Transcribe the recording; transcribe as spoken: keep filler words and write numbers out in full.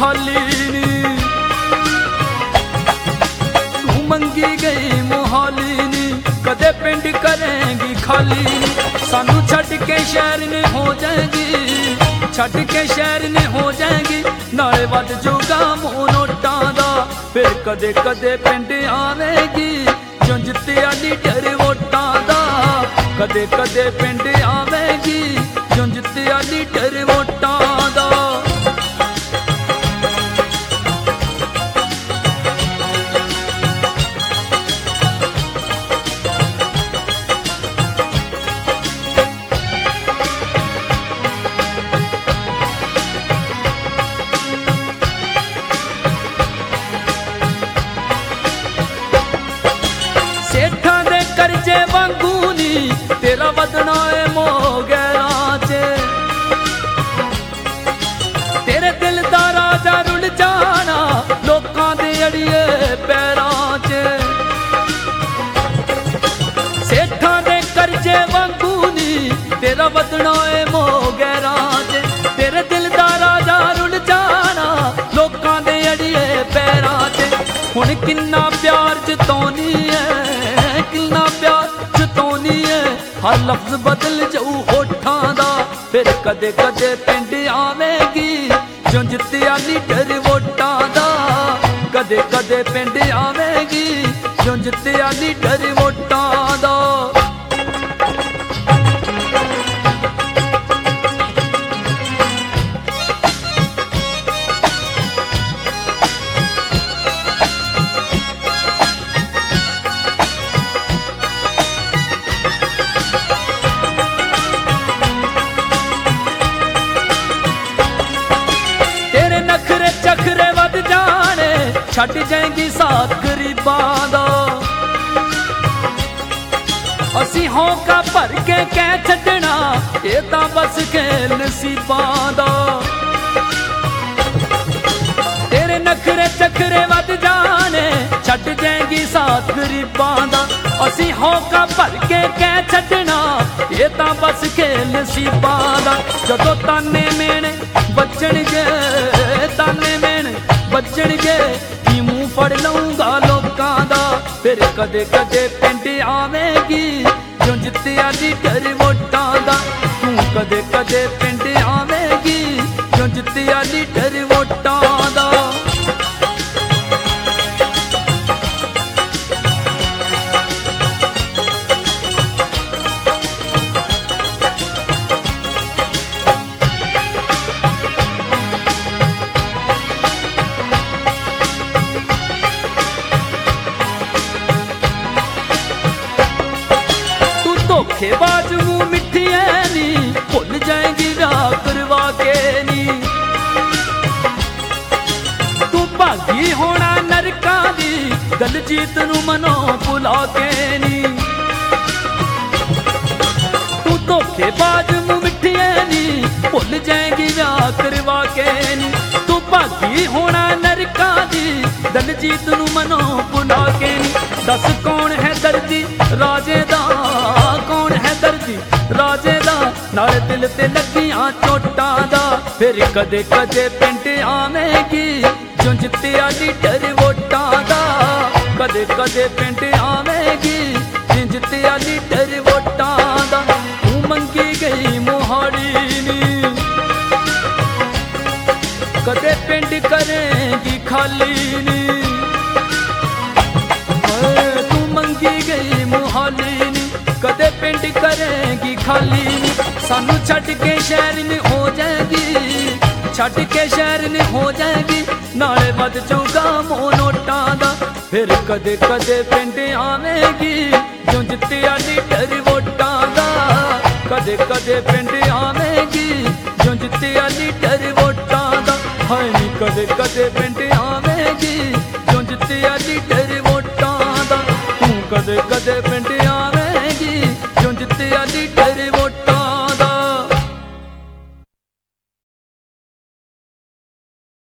खाली नी। तू मंगी गई मोहाली नी, कदे पिंड करेंगी खाली नी। सानू छड़ के शहर ने हो जाएगी, छड़ के शहर ने हो जाएगी, नाले वध जूगा मोह नोटां दा। फिर कदे कदे पिंड आवेगी, जुंज ते लीडर वोटां दा। कदे कदे पिंड आवेगी, जुंज ते लीडर वोटां दा। सेठा दे करजे वांगू नी, तेरा वदना है मोह गैरां च। तेरे दिल दा राजा रुल जाना, लोकां दे अड़िए पैरां च। सेठा दे करजे वांगू नी, तेरा वदना है मोह गैरां च। तेरे दिल दा राजा रुल जाना, लोकां दे अड़िए पैरां च। हुण किन्ना प्यार जतौनी है, किन्ना प्यार जतौनी है, हर लफ्ज बदल जाऊ होठां दा। फिर कदे कदे पिंड आवेगी, जुंज ते लीडर वोटां दा। कदे कदे पिंड आवेगी, जुंज ते लीडर वोटां दा। नखरे चखरे वध जाने, छड़ जाएंगी साथ गरीबां दा। असी होका भर के कै छड्डना, ये तां बस खेल नसीबां दा। तेरे नखरे चखरे वध जाने, छड़ जाएंगी साथ गरीबां दा। असी होका भर के कै छड्डना, ये तां बस खेल नसीबां दा। जदों ताने मेने बचणगे, ताने मेने बचणगे, की मुंह फड़ लऊंगा लोकां दा। फिर कदे कदे पिंड आवेगी, जुंज ते लीडर वोटां दा। तू कदे कदे पिंड आवेगी, जुंज ते लीडर वोटां दा। धोखेबाज मुँह मिठी है नी, भुल जाएंगी राह करवा के नी। तू भागी होना नरकां दी, दलजीत नू मनो भुला के नी। तू धोखेबाज मुँह मिठी है नी, भुल जाएंगी राह करवा के नी। तू भागी होना नरकां दी, दलजीत नू मनो भुला के नी। दस कौन है दर्दी राजे दा, कौन है दर्दी राजे दा, नाले दिल ते लगियां चोटां दा। फिर कदे कदे पिंड आवेगी, जुंज ते लीडर वोटां दा। कदे कदे पिंड आवेगी, जुंज ते लीडर वोटां दा। तू मंगी गई मोहाली नी, कदे पिंड करेंगी खाली नी। तू मंगी गई मोहाली नी, कदे पिंड करेंगी खाली नी। सानू छड़ के शहर ने हो जाएगी, छड़ के शहर ने हो जाएगी, नाले वध जाऊगा मोह नोटां दा। फिर कदे कदे पिंड आवेगी, जुंज ते लीडर वोटां दा। कदे कदे पिंड आवेगी, जुंज ते लीडर वोटां दा। हाय नी कदे कदे पिंड आवेगी, जुंज ते लीडर